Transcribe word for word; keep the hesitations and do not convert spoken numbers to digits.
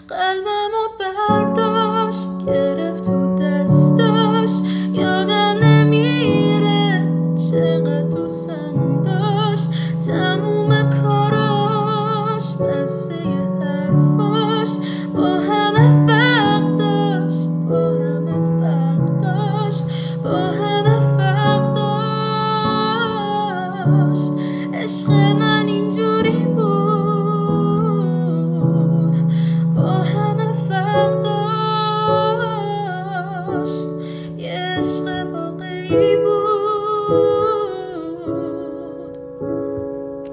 قلبمو برداشت گرفت تو دستاش، یادم نمیره چقدر دوستم داشت. تموم کاراش مثل یه حرفاش با همه فرق داشت، با همه فرق داشت، با همه